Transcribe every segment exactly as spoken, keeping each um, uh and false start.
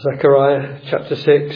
Zechariah chapter six.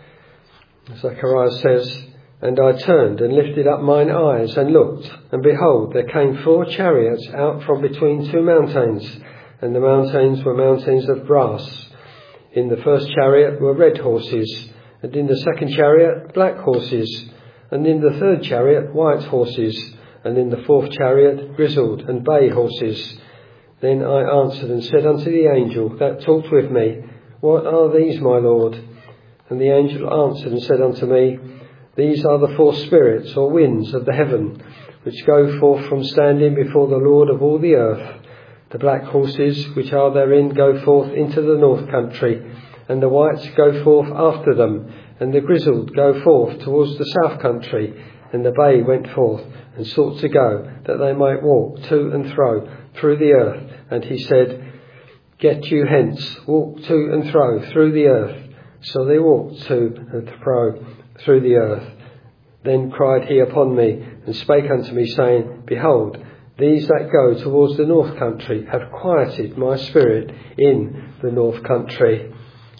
Zechariah says, "And I turned and lifted up mine eyes and looked, and behold, there came four chariots out from between two mountains, and the mountains were mountains of brass. In the first chariot were red horses, and in the second chariot black horses, and in the third chariot white horses, and in the fourth chariot grizzled and bay horses. Then I answered and said unto the angel that talked with me, What are these, my Lord? And the angel answered and said unto me, These are the four spirits or winds of the heaven, which go forth from standing before the Lord of all the earth. The black horses which are therein go forth into the north country, and the whites go forth after them, and the grizzled go forth towards the south country. And the bay went forth and sought to go, that they might walk to and fro through the earth. And he said, Get you hence, walk to and fro through the earth. So they walked to and fro through the earth. Then cried he upon me, and spake unto me, saying, Behold, these that go towards the north country have quieted my spirit in the north country."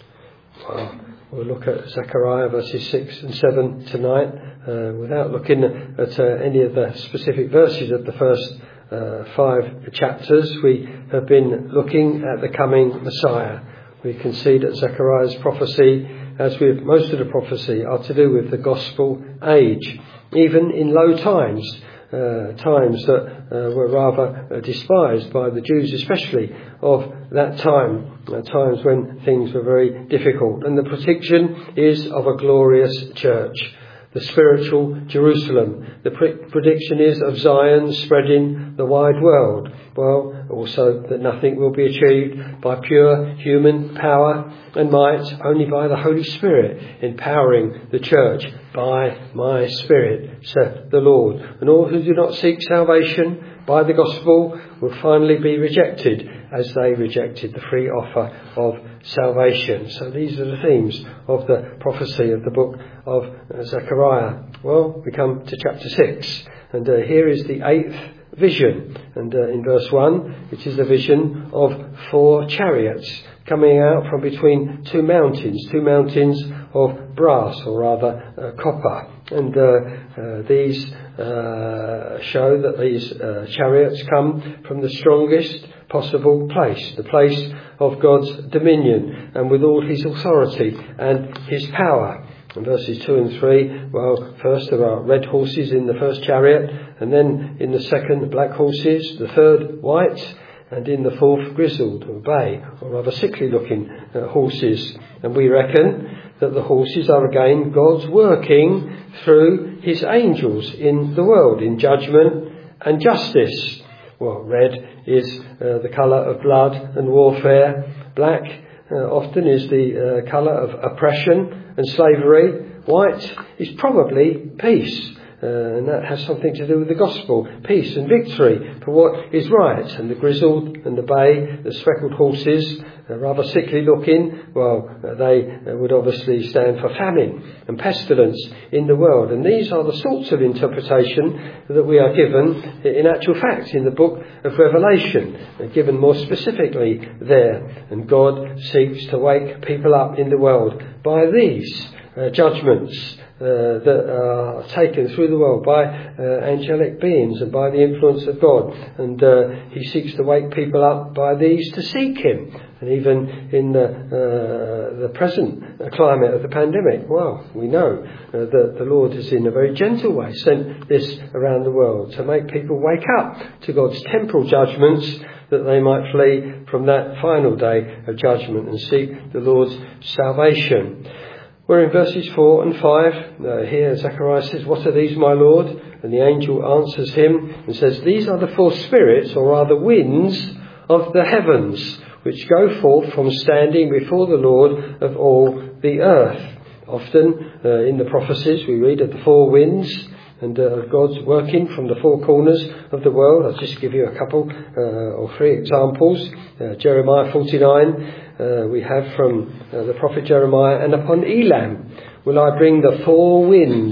Well, we'll look at Zechariah verses six and seven tonight, uh, without looking at uh, any of the specific verses of the first uh, five chapters. We have been looking at the coming Messiah. We can see that Zechariah's prophecy, as with most of the prophecy, are to do with the gospel age. Even in low times, uh, times that uh, were rather uh, despised by the Jews, especially of that time, uh, times when things were very difficult. And the prediction is of a glorious church, the spiritual Jerusalem. The pre- prediction is of Zion spreading the wide world. Well, also that nothing will be achieved by pure human power and might, only by the Holy Spirit empowering the church. By my Spirit, saith the Lord. And all who do not seek salvation by the gospel will finally be rejected, as they rejected the free offer of salvation. So these are the themes of the prophecy of the book of Zechariah. Well, we come to chapter six, and uh, here is the eighth vision. And uh, in verse one, which is the vision of four chariots coming out from between two mountains, two mountains of brass, or rather uh, copper. And uh, uh, these uh, show that these uh, chariots come from the strongest possible place, the place of God's dominion, and with all his authority and his power. In verses two and three, well, first there are red horses in the first chariot, and then in the second black horses, the third white, and in the fourth grizzled or bay, or rather sickly looking uh, horses. And we reckon that the horses are again God's working through his angels in the world, in judgment and justice. Well, red is uh, the colour of blood and warfare. Black uh, often is the uh, colour of oppression and slavery. White is probably peace. Uh, and that has something to do with the gospel, peace and victory for what is right. And the grizzled and the bay, the speckled horses, uh, rather sickly looking, well, uh, they uh, would obviously stand for famine and pestilence in the world. And these are the sorts of interpretation that we are given, in actual fact, in the book of Revelation, uh, given more specifically there. And God seeks to wake people up in the world by these uh, judgments Uh, that are taken through the world by uh, angelic beings and by the influence of God. And uh, he seeks to wake people up by these to seek him. And even in the, uh, the present climate of the pandemic, well, we know uh, that the Lord has in a very gentle way sent this around the world to make people wake up to God's temporal judgments, that they might flee from that final day of judgment and seek the Lord's salvation. We're in verses four and five. Uh, here Zechariah says, What are these, my Lord? And the angel answers him and says, These are the four spirits, or rather winds, of the heavens, which go forth from standing before the Lord of all the earth. Often uh, in the prophecies we read of the four winds and uh, God's working from the four corners of the world. I'll just give you a couple uh, or three examples. Uh, Jeremiah forty-nine, uh, we have from uh, the prophet Jeremiah, And upon Elam will I bring the four winds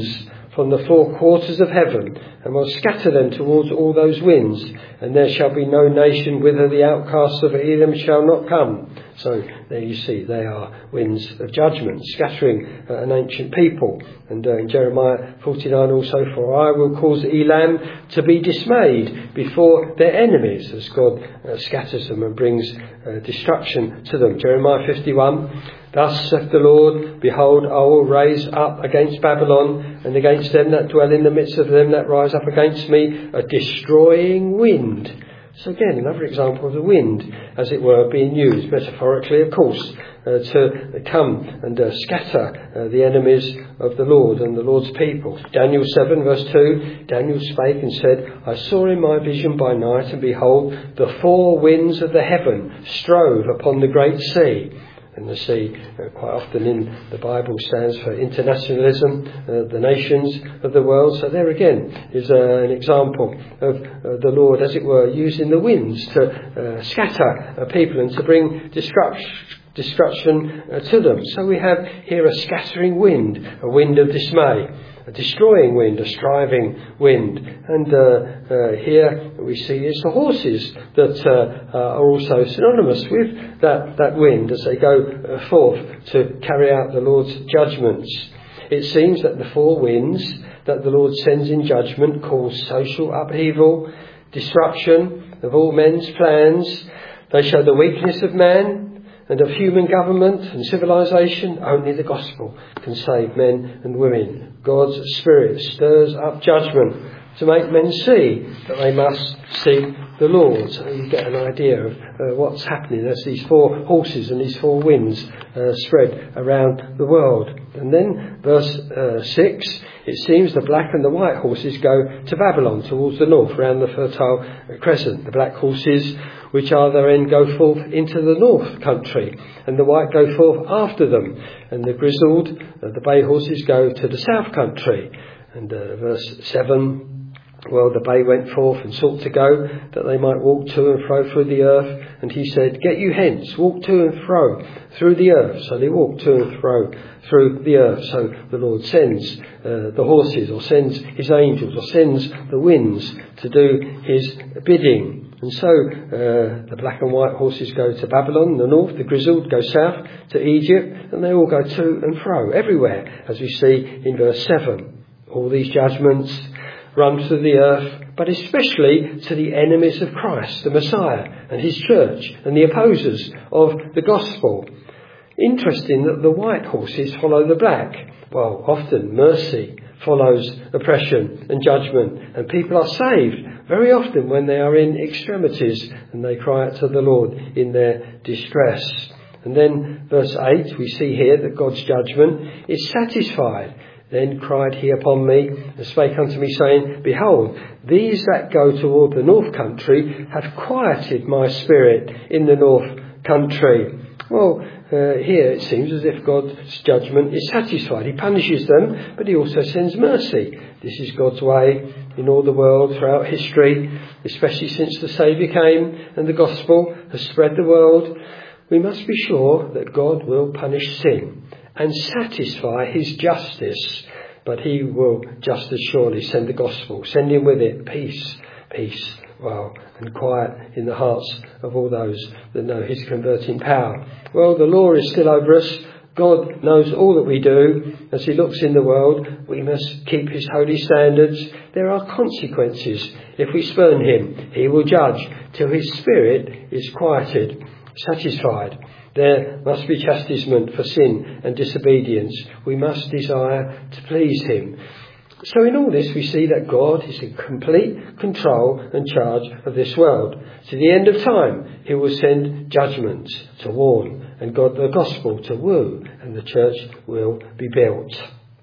from the four quarters of heaven, and will scatter them towards all those winds, and there shall be no nation whither the outcasts of Edom shall not come. So there you see, they are winds of judgment, scattering uh, an ancient people. And uh, in Jeremiah forty-nine also, for I will cause Elam to be dismayed before their enemies, as God uh, scatters them and brings uh, destruction to them. Jeremiah fifty-one, thus saith the Lord, behold, I will raise up against Babylon and against them that dwell in the midst of them that rise up against me a destroying wind. So again, another example of the wind, as it were, being used metaphorically, of course, uh, to come and uh, scatter uh, the enemies of the Lord and the Lord's people. Daniel seven verse two, Daniel spake and said, I saw in my vision by night, and behold, the four winds of the heaven strove upon the great sea. And the sea, uh, quite often in the Bible, stands for internationalism, uh, the nations of the world. So there again is uh, an example of uh, the Lord, as it were, using the winds to uh, scatter uh, people and to bring destruction, destruction uh, to them. So we have here a scattering wind, a wind of dismay, a destroying wind, a striving wind. And uh, uh, here we see it's the horses that uh, uh, are also synonymous with that, that wind as they go uh, forth to carry out the Lord's judgments. It seems that the four winds that the Lord sends in judgment cause social upheaval, disruption of all men's plans. They show the weakness of man and of human government and civilization. Only the gospel can save men and women. God's Spirit stirs up judgment to make men see that they must seek the Lord. So you get an idea of uh, what's happening as these four horses and these four winds uh, spread around the world. And then verse uh, six, it seems the black and the white horses go to Babylon towards the north, round the Fertile Crescent. The black horses, which are their end, go forth into the north country, and the white go forth after them. And the grizzled, uh, the bay horses, go to the south country. And uh, verse seven, well, the bay went forth and sought to go, that they might walk to and fro through the earth. And he said, get you hence, walk to and fro through the earth. So they walk to and fro through the earth. So the Lord sends uh, the horses, or sends his angels, or sends the winds to do his bidding. And so uh, the black and white horses go to Babylon in the north, the grizzled go south to Egypt, and they all go to and fro everywhere, as we see in verse seven. All these judgments run through the earth, but especially to the enemies of Christ, the Messiah, and his church, and the opposers of the gospel. Interesting that the white horses follow the black. Well, often mercy follows oppression and judgment, and people are saved very often when they are in extremities and they cry out to the Lord in their distress. And then verse eight, we see here that God's judgment is satisfied. Then cried he upon me, and spake unto me, saying, behold, these that go toward the north country have quieted my spirit in the north country. Well, uh, here it seems as if God's judgment is satisfied. He punishes them, but he also sends mercy. This is God's way in all the world throughout history, especially since the Saviour came and the gospel has spread the world. We must be sure that God will punish sin and satisfy his justice, but he will just as surely send the gospel, send in with it peace, peace, well, and quiet in the hearts of all those that know his converting power. Well, the law is still over us. God knows all that we do. As he looks in the world, we must keep his holy standards. There are consequences. If we spurn him, he will judge till his spirit is quieted, satisfied. There must be chastisement for sin and disobedience. We must desire to please him. So in all this we see that God is in complete control and charge of this world. To the end of time he will send judgments to warn, and God the gospel to woo, and the church will be built.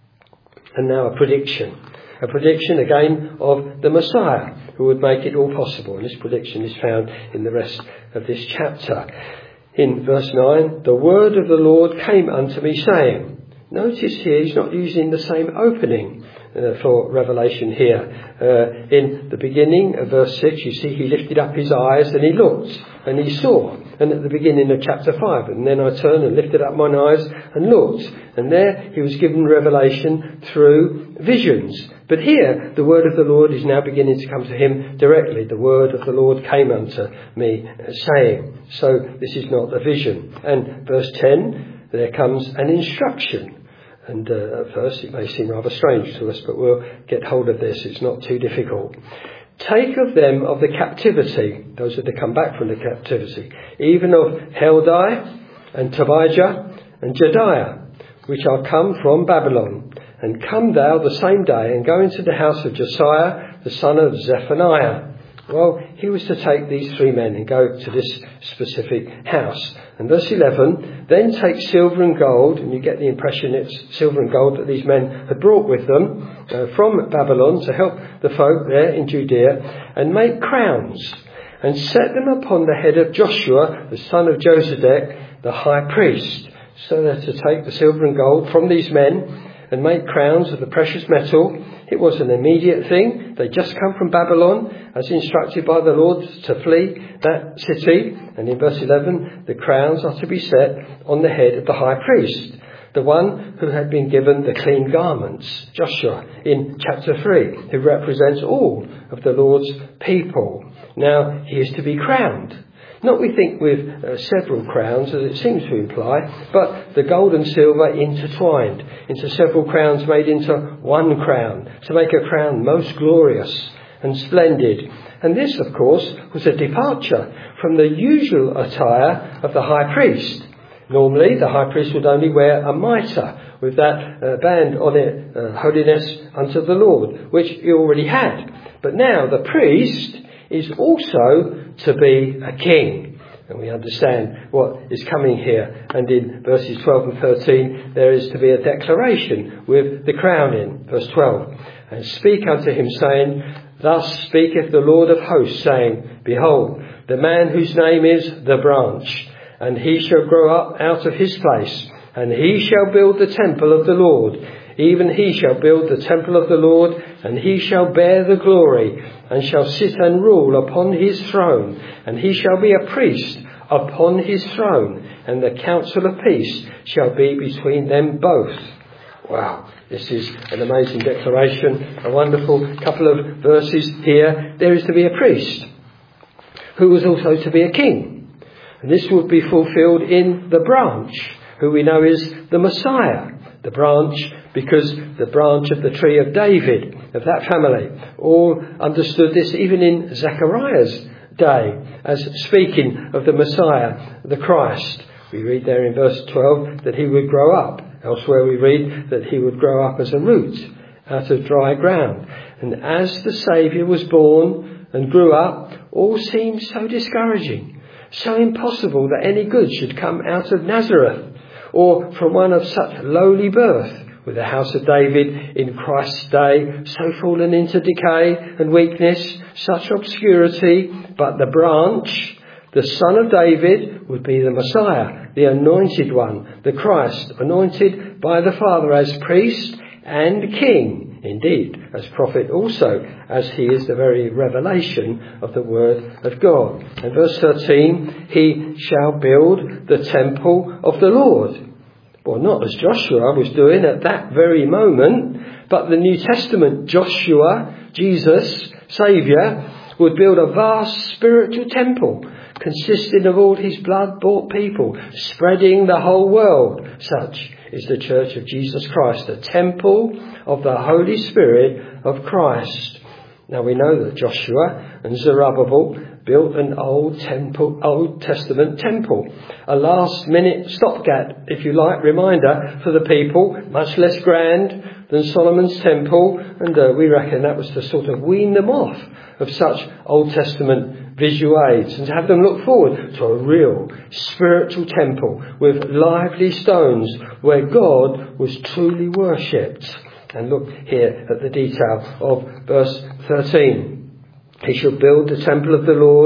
And now a prediction. A prediction again of the Messiah, who would make it all possible. And this prediction is found in the rest of this chapter. In verse nine, the word of the Lord came unto me, saying. Notice here he's not using the same opening uh, for Revelation here. Uh, in the beginning of verse six, you see he lifted up his eyes and he looked and he saw. and at the beginning of chapter five. And then I turned and lifted up mine eyes and looked, and there he was given revelation through visions. But here the word of the Lord is now beginning to come to him directly. The word of the Lord came unto me, saying. So this is not a vision. And verse ten, there comes an instruction. And uh, at first it may seem rather strange to us, but we'll get hold of this. It's not too difficult. Take of them of the captivity, those that have come back from the captivity, even of Heldai and Tobijah and Jediah, which are come from Babylon. And come thou the same day, and go into the house of Josiah, the son of Zephaniah. Well, he was to take these three men and go to this specific house. And verse eleven, then take silver and gold, and you get the impression it's silver and gold that these men had brought with them uh, from Babylon to help the folk there in Judea, and make crowns, and set them upon the head of Joshua, the son of Josedek, the high priest. So they're to take the silver and gold from these men and make crowns of the precious metal. It was an immediate thing. They'd just come from Babylon, as instructed by the Lord, to flee that city. And in verse eleven, the crowns are to be set on the head of the high priest, the one who had been given the clean garments, Joshua, in chapter three, who represents all of the Lord's people. Now, he is to be crowned. Not, we think, with uh, several crowns, as it seems to imply, but the gold and silver intertwined into several crowns made into one crown, to make a crown most glorious and splendid. And this, of course, was a departure from the usual attire of the high priest. Normally, the high priest would only wear a mitre with that uh, band on it, uh, holiness unto the Lord, which he already had. But now the priest is also to be a king. And we understand what is coming here. And in verses twelve and thirteen, there is to be a declaration with the crowning. Verse twelve, and speak unto him, saying, thus speaketh the Lord of hosts, saying, behold, the man whose name is the branch, and he shall grow up out of his place, and he shall build the temple of the Lord. Even he shall build the temple of the Lord, and he shall bear the glory, and shall sit and rule upon his throne, and he shall be a priest upon his throne, and the counsel of peace shall be between them both. Wow, this is an amazing declaration, a wonderful couple of verses here. There is to be a priest, who was also to be a king. And this would be fulfilled in the branch, who we know is the Messiah. The branch, because the branch of the tree of David, of that family, all understood this even in Zechariah's day, as speaking of the Messiah, the Christ. We read there in verse twelve that he would grow up. Elsewhere we read that he would grow up as a root out of dry ground. And as the Saviour was born and grew up, all seemed so discouraging, so impossible that any good should come out of Nazareth, or from one of such lowly birth, with the house of David in Christ's day so fallen into decay and weakness, such obscurity. But the branch, the son of David, would be the Messiah, the anointed one, the Christ, anointed by the Father as priest and king, indeed as prophet also, as he is the very revelation of the word of God. And verse thirteen, he shall build the temple of the Lord. Well, not as Joshua was doing at that very moment, but the New Testament Joshua, Jesus, Saviour, would build a vast spiritual temple consisting of all his blood-bought people, spreading the whole world. Such is the Church of Jesus Christ, the temple of the Holy Spirit of Christ. Now we know that Joshua and Zerubbabel built an Old Temple, Old Testament temple, a last-minute stopgap, if you like, reminder for the people, much less grand than Solomon's temple, and uh, we reckon that was to sort of wean them off of such Old Testament visual aids and to have them look forward to a real spiritual temple with lively stones where God was truly worshipped. And look here at the detail of verse thirteen. He shall build the temple of the Lord, the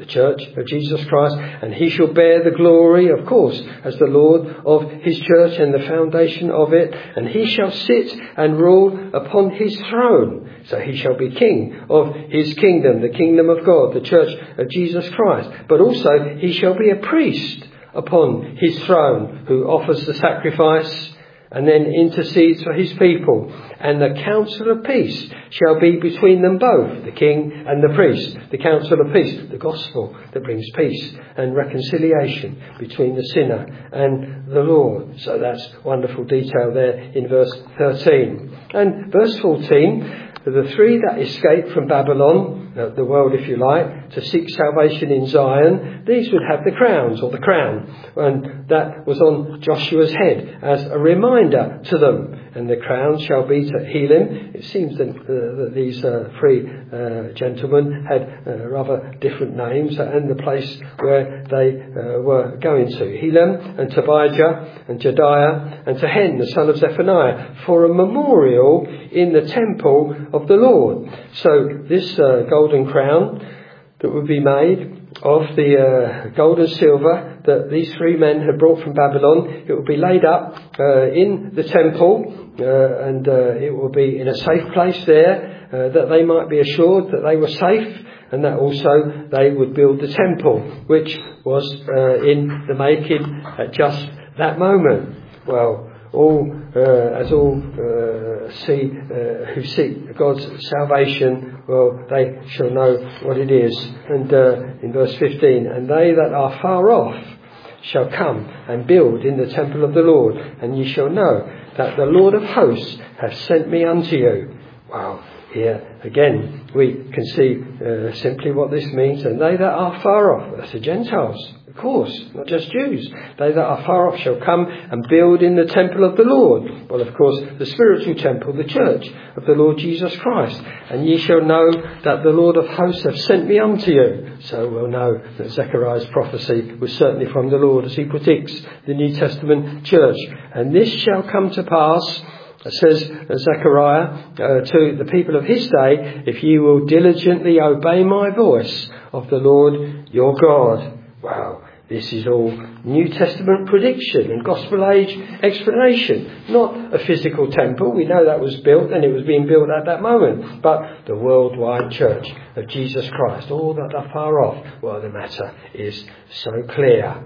church of Jesus Christ, and he shall bear the glory, of course, as the Lord of his church and the foundation of it, and he shall sit and rule upon his throne. So he shall be king of his kingdom, the kingdom of God, the church of Jesus Christ. But also he shall be a priest upon his throne, who offers the sacrifice and then intercedes for his people. And the counsel of peace shall be between them both, the king and the priest. The counsel of peace, the gospel that brings peace and reconciliation between the sinner and the Lord. So that's wonderful detail there in verse thirteen. And verse fourteen, the three that escaped from Babylon, uh, the world if you like, to seek salvation in Zion, these would have the crowns, or the crown, and that was on Joshua's head as a reminder to them. And the crown shall be to Helam. It seems that, uh, that these uh, three uh, gentlemen had uh, rather different names, uh, and the place where they uh, were going to. Helam and Tobijah and Jediah and Tahen, the son of Zephaniah, for a memorial in the temple of the Lord. So this uh, golden crown that would be made of the uh, gold and silver that these three men had brought from Babylon, it will be laid up uh, in the temple, uh, and uh, it will be in a safe place there, uh, that they might be assured that they were safe, and that also they would build the temple, which was uh, in the making at just that moment. Well, all uh, as all uh, see uh, who seek God's salvation, well, they shall know what it is. And uh, in verse fifteen, and they that are far off shall come and build in the temple of the Lord, and ye shall know that the Lord of hosts hath sent me unto you. Wow. Here again we can see uh, simply what this means. And they that are far off, that's the Gentiles, of course, not just Jews. They that are far off shall come and build in the temple of the Lord. Well, of course, the spiritual temple, the church of the Lord Jesus Christ. And ye shall know that the Lord of hosts hath sent me unto you. So we'll know that Zechariah's prophecy was certainly from the Lord, as he predicts the New Testament church. And this shall come to pass, says Zechariah, uh, to the people of his day, if ye will diligently obey my voice of the Lord your God. Wow, this is all New Testament prediction and gospel age explanation. Not a physical temple, we know that was built and it was being built at that moment, but the worldwide church of Jesus Christ. All that are far off, well, the matter is so clear.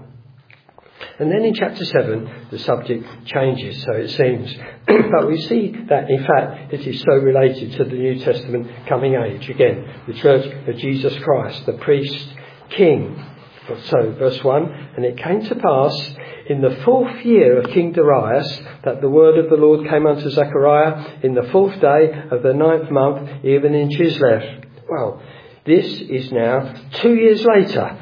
And then in chapter seven, the subject changes, so it seems. But we see that, in fact, it is so related to the New Testament coming age. Again, the church of Jesus Christ, the priest king. So, verse one, and it came to pass in the fourth year of King Darius that the word of the Lord came unto Zechariah in the fourth day of the ninth month, even in Chislev. Well, this is now two years later.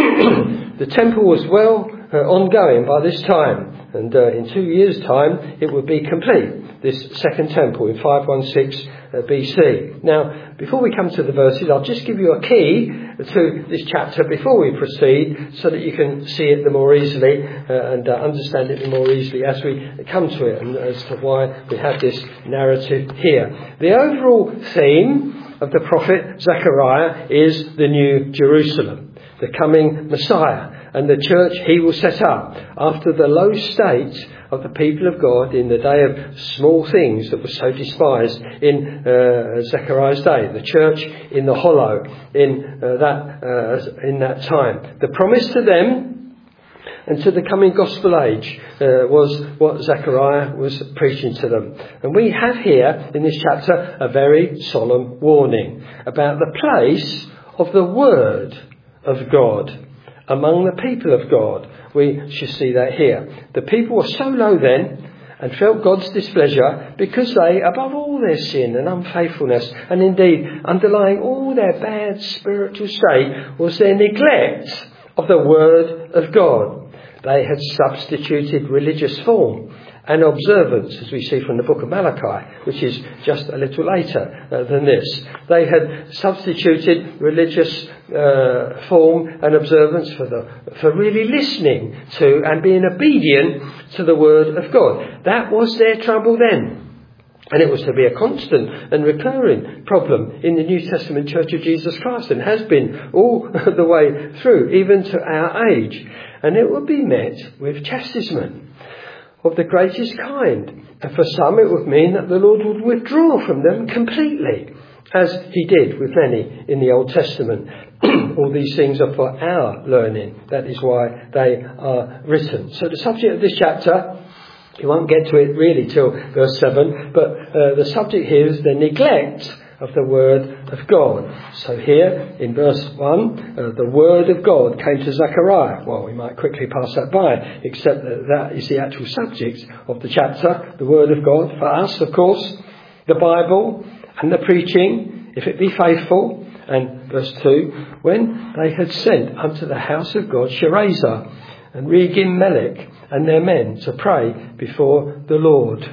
The temple was well Uh, ongoing by this time, and uh, in two years' time it would be complete, this second temple in five sixteen uh, B C. Now, before we come to the verses, I'll just give you a key to this chapter before we proceed, so that you can see it the more easily uh, and uh, understand it the more easily as we come to it, and as to why we have this narrative here. The overall theme of the prophet Zechariah is the New Jerusalem, the coming Messiah, and the church he will set up after the low state of the people of God in the day of small things that were so despised in uh, Zechariah's day. The church in the hollow in uh, that uh, in that time. The promise to them and to the coming gospel age uh, was what Zechariah was preaching to them. And we have here in this chapter a very solemn warning about the place of the word of God among the people of God. We should see that here. The people were so low then and felt God's displeasure because they, above all their sin and unfaithfulness, and indeed underlying all their bad spiritual state, was their neglect of the word of God. They had substituted religious form and observance, as we see from the book of Malachi, which is just a little later uh, than this. They had substituted religious uh, form and observance for the for really listening to and being obedient to the word of God. That was their trouble then. And it was to be a constant and recurring problem in the New Testament Church of Jesus Christ, and has been all the way through, even to our age. And it would be met with chastisement of the greatest kind. And for some it would mean that the Lord would withdraw from them completely, as he did with many in the Old Testament. All these things are for our learning. That is why they are written. So the subject of this chapter, you won't get to it really till verse seven, but uh, the subject here is the neglect of the Word of God. So here in verse one, uh, the Word of God came to Zechariah. Well, we might quickly pass that by, except that that is the actual subject of the chapter, the Word of God. For us, of course, the Bible and the preaching, if it be faithful. And verse two, when they had sent unto the house of God Sherezer and Regem-melech and their men to pray before the Lord.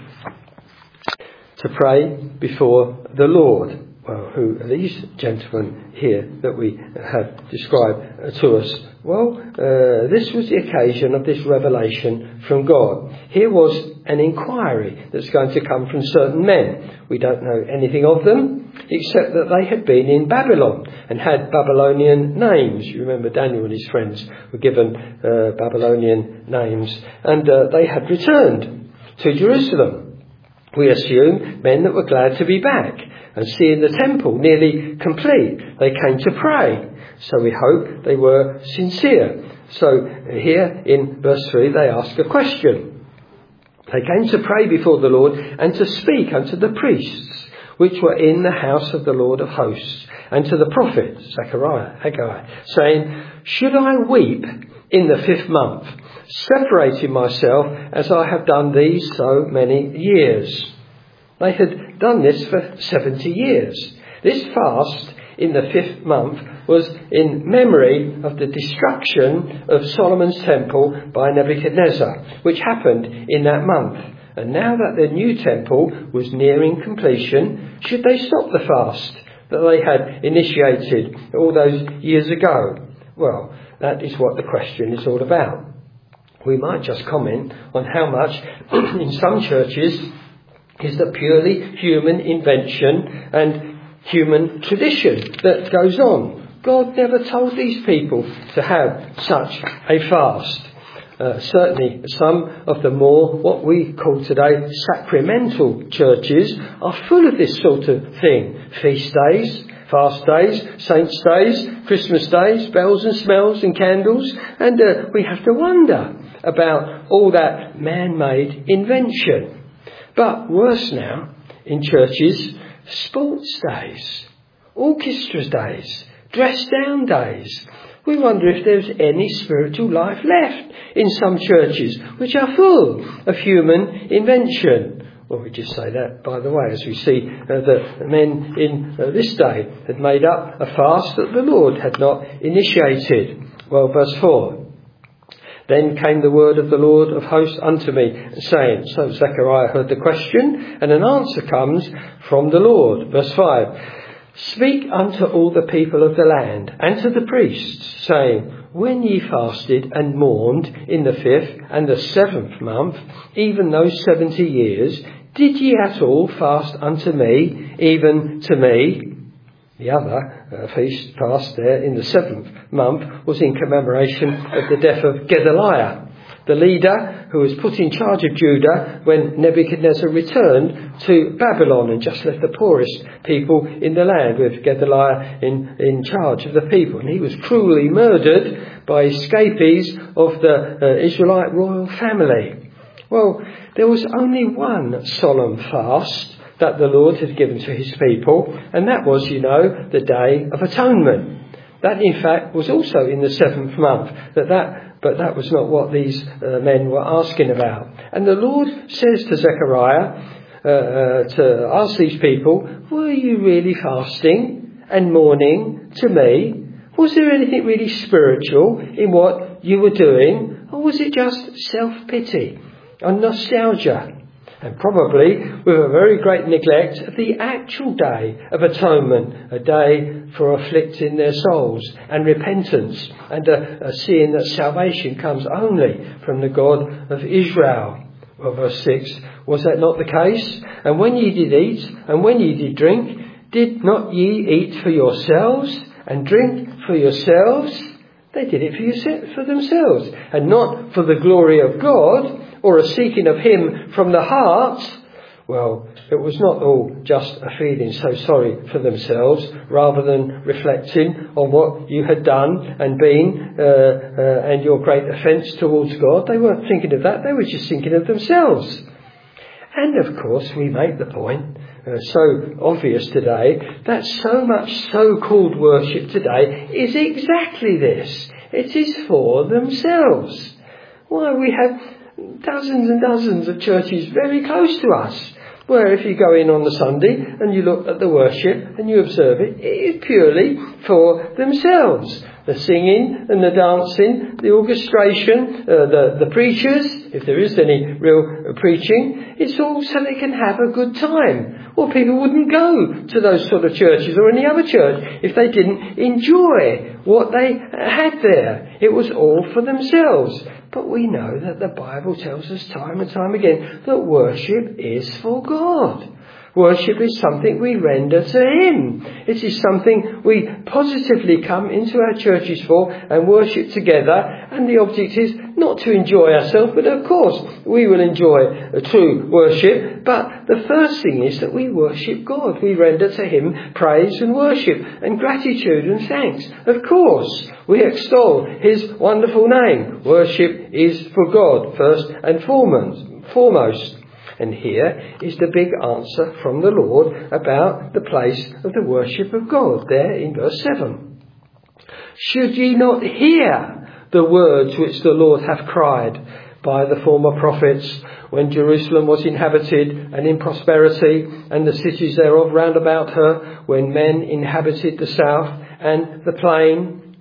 To pray before the Lord. Well, who are these gentlemen here that we have described to us? Well, uh, this was the occasion of this revelation from God. Here was an inquiry that's going to come from certain men. We don't know anything of them, except that they had been in Babylon and had Babylonian names. You remember Daniel and his friends were given uh, Babylonian names, and uh, they had returned to Jerusalem. We assume men that were glad to be back and seeing the temple nearly complete. They came to pray. So we hope they were sincere. So here in verse three they ask a question. They came to pray before the Lord and to speak unto the priests which were in the house of the Lord of hosts, and to the prophet Zechariah, Haggai, saying, should I weep in the fifth month, separating myself as I have done these so many years? They had done this for seventy years. This fast in the fifth month was in memory of the destruction of Solomon's temple by Nebuchadnezzar, which happened in that month. And now that the new temple was nearing completion, should they stop the fast that they had initiated all those years ago? Well, that is what the question is all about. We might just comment on how much in some churches is the purely human invention and human tradition that goes on. God never told these people to have such a fast. Uh, certainly some of the more what we call today sacramental churches are full of this sort of thing. Feast days, fast days, saints' days, Christmas days, bells and smells and candles. And uh, we have to wonder about all that man-made invention. But worse now, in churches, sports days, orchestra days, dress-down days. We wonder if there's any spiritual life left in some churches, which are full of human invention. Well, we just say that, by the way, as we see uh, the men in uh, this day had made up a fast that the Lord had not initiated. Well, verse four. Then came the word of the Lord of hosts unto me, saying, so Zechariah heard the question, and an answer comes from the Lord. Verse five. Speak unto all the people of the land, and to the priests, saying, when ye fasted and mourned in the fifth and the seventh month, even those seventy years, did ye at all fast unto me, even to me? The other uh, feast fast there in the seventh month was in commemoration of the death of Gedaliah, the leader who was put in charge of Judah when Nebuchadnezzar returned to Babylon and just left the poorest people in the land with Gedaliah in, in charge of the people. And he was cruelly murdered by escapees of the uh, Israelite royal family. Well, there was only one solemn fast that the Lord had given to his people, and that was, you know, the Day of Atonement. That, in fact, was also in the seventh month, that that But that was not what these uh, men were asking about. And the Lord says to Zechariah, uh, uh, to ask these people, were you really fasting and mourning to me? Was there anything really spiritual in what you were doing? Or was it just self-pity and nostalgia? And probably with a very great neglect of the actual day of atonement, a day for afflicting their souls and repentance, and a, a seeing that salvation comes only from the God of Israel. Well, verse six, was that not the case? And when ye did eat, and when ye did drink, did not ye eat for yourselves, and drink for yourselves? They did it for, yourself, for themselves, and not for the glory of God, or a seeking of him from the heart. Well, it was not all just a feeling so sorry for themselves, rather than reflecting on what you had done and been, uh, uh, and your great offence towards God. They weren't thinking of that, they were just thinking of themselves. And of course, we make the point, uh, so obvious today, that so much so-called worship today is exactly this. It is for themselves. Why, we have dozens and dozens of churches very close to us, where if you go in on the Sunday and you look at the worship and you observe it, it is purely for themselves. The singing and the dancing, the orchestration, uh, the, the preachers, if there is any real preaching, it's all so they can have a good time. Or people wouldn't go to those sort of churches or any other church if they didn't enjoy what they had there. It was all for themselves. But we know that the Bible tells us time and time again that worship is for God. Worship is something we render to him. It is something we positively come into our churches for and worship together. And the object is not to enjoy ourselves, but of course we will enjoy a true worship. But the first thing is that we worship God. We render to him praise and worship and gratitude and thanks. Of course, we extol his wonderful name. Worship is for God first and foremost. And here is the big answer from the Lord about the place of the worship of God, there in verse seven. Should ye not hear the words which the Lord hath cried by the former prophets, when Jerusalem was inhabited and in prosperity, and the cities thereof round about her, when men inhabited the south and the plain?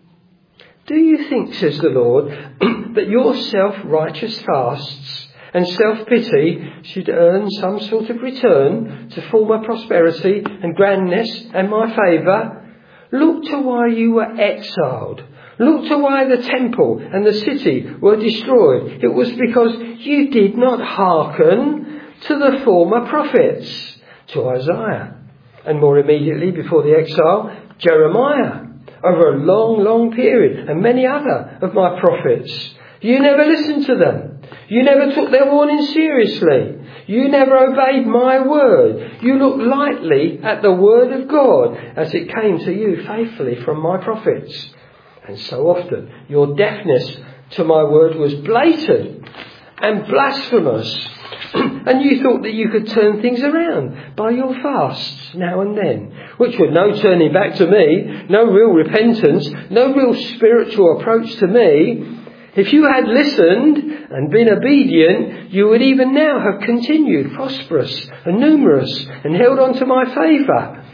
Do you think, says the Lord, that your self-righteous fasts and self-pity should earn some sort of return to former prosperity and grandness and my favour? Look to why you were exiled. Look to why the temple and the city were destroyed. It was because you did not hearken to the former prophets, to Isaiah, and more immediately before the exile, Jeremiah, over a long, long period, and many other of my prophets. You never listened to them. You never took their warning seriously. You never obeyed my word. You looked lightly at the word of God as it came to you faithfully from my prophets. And so often your deafness to my word was blatant and blasphemous. And you thought that you could turn things around by your fasts now and then, which were no turning back to me, no real repentance, no real spiritual approach to me. If you had listened and been obedient, you would even now have continued prosperous and numerous and held on to my favour.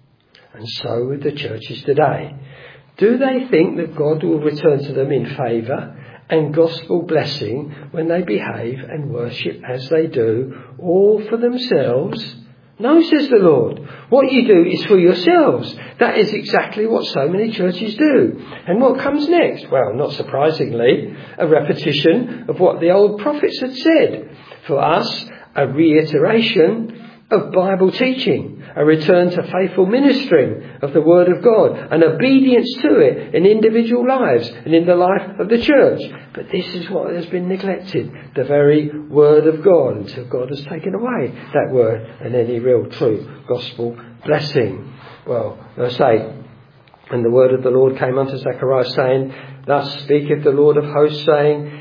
And so with the churches today. Do they think that God will return to them in favour and gospel blessing when they behave and worship as they do, all for themselves? No, says the Lord. What you do is for yourselves. That is exactly what so many churches do. And what comes next? Well, not surprisingly, a repetition of what the old prophets had said. For us, a reiteration of Bible teaching, a return to faithful ministering of the Word of God, an obedience to it in individual lives and in the life of the church. But this is what has been neglected, the very Word of God, until God has taken away that Word and any real true gospel blessing. Well, verse eight, and the word of the Lord came unto Zechariah, saying, Thus speaketh the Lord of hosts, saying,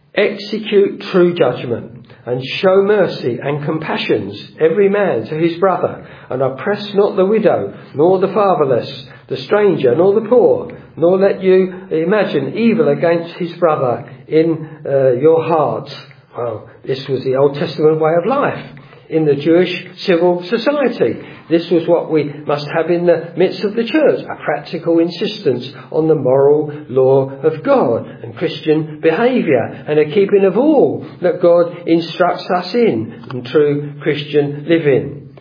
Execute true judgment, and show mercy and compassions every man to his brother, and oppress not the widow, nor the fatherless, the stranger, nor the poor, nor let you imagine evil against his brother in uh, your hearts. Well, this was the Old Testament way of life in the Jewish civil society. This was what we must have in the midst of the church, a practical insistence on the moral law of God and Christian behaviour, and a keeping of all that God instructs us in, in true Christian living.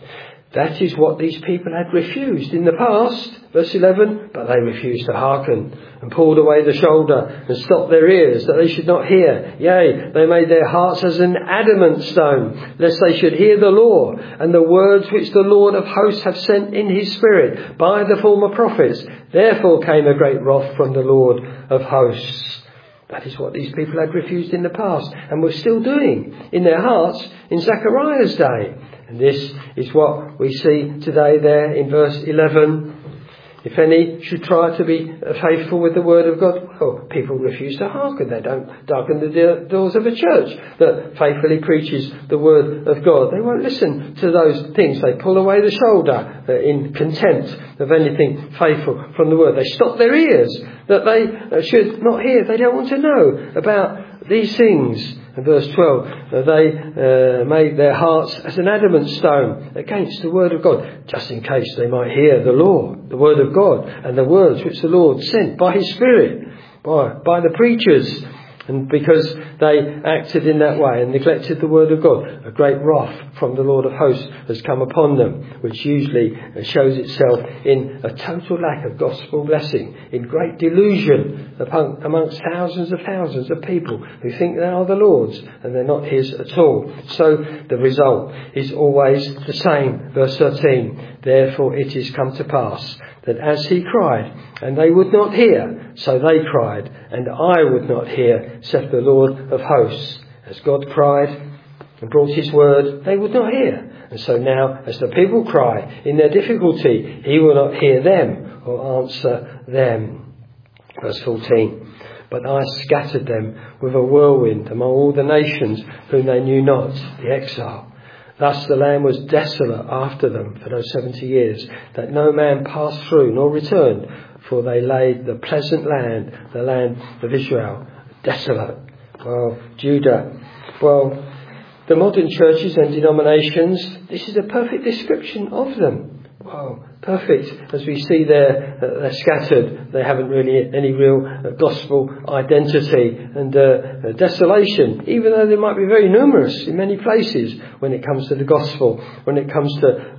That is what these people had refused in the past. Verse eleven, but they refused to hearken, and pulled away the shoulder, and stopped their ears, that they should not hear. Yea, they made their hearts as an adamant stone, lest they should hear the law, and the words which the Lord of hosts hath sent in his Spirit by the former prophets. Therefore came a great wrath from the Lord of hosts. That is what these people had refused in the past, and were still doing in their hearts in Zechariah's day. And this is what we see today there in verse eleven. If any should try to be faithful with the word of God, well, people refuse to hearken. They don't darken the doors of a church that faithfully preaches the word of God. They won't listen to those things. They pull away the shoulder in contempt of anything faithful from the word. They stop their ears that they should not hear. They don't want to know about these things. And verse twelve, they uh, made their hearts as an adamant stone against the word of God, just in case they might hear the law, the word of God, and the words which the Lord sent by his Spirit, by, by the preachers. And because they acted in that way and neglected the word of God, a great wrath from the Lord of hosts has come upon them, which usually shows itself in a total lack of gospel blessing, in great delusion amongst thousands of thousands of people who think they are the Lord's and they're not his at all. So the result is always the same. Verse thirteen, therefore it is come to pass that as he cried, and they would not hear, so they cried, and I would not hear, saith the Lord of hosts. As God cried and brought his word, they would not hear. And so now, as the people cry in their difficulty, he will not hear them or answer them. Verse fourteen, but I scattered them with a whirlwind among all the nations whom they knew not, the exile. Thus the land was desolate after them for those seventy years, that no man passed through nor returned, for they laid the pleasant land, the land of Israel, desolate. Well, Judah. Well, the modern churches and denominations, this is a perfect description of them. Wow, perfect. As we see there, uh, they're scattered. They haven't really any real uh, gospel identity, and uh, uh, desolation, even though they might be very numerous in many places when it comes to the gospel, when it comes to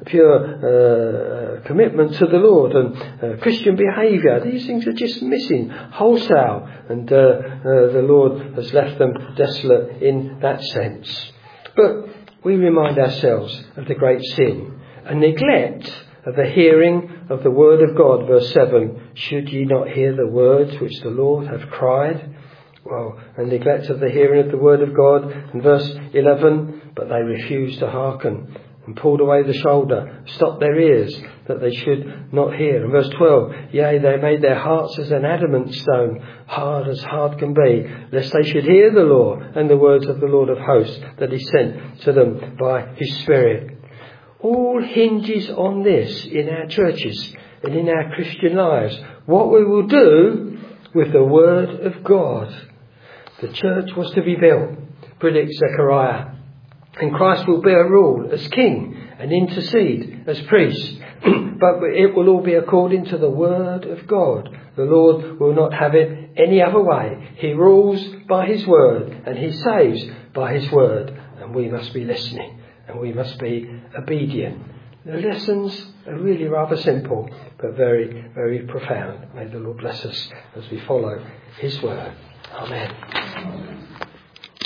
pure uh, commitment to the Lord and uh, Christian behaviour. These things are just missing wholesale, and uh, uh, the Lord has left them desolate in that sense. But we remind ourselves of the great sin and neglect of the hearing of the word of God. Verse seven, should ye not hear the words which the Lord hath cried? Well, and neglect of the hearing of the word of God. And verse eleven, but they refused to hearken, and pulled away the shoulder, stopped their ears, that they should not hear. And verse twelve, yea, they made their hearts as an adamant stone, hard as hard can be, lest they should hear the law and the words of the Lord of hosts that he sent to them by his Spirit. All hinges on this in our churches and in our Christian lives. What we will do with the word of God. The church was to be built, predicts Zechariah. And Christ will bear rule as king and intercede as priest. But it will all be according to the word of God. The Lord will not have it any other way. He rules by his word and he saves by his word. And we must be listening. And we must be obedient. The lessons are really rather simple, but very, very profound. May the Lord bless us as we follow his word. Amen.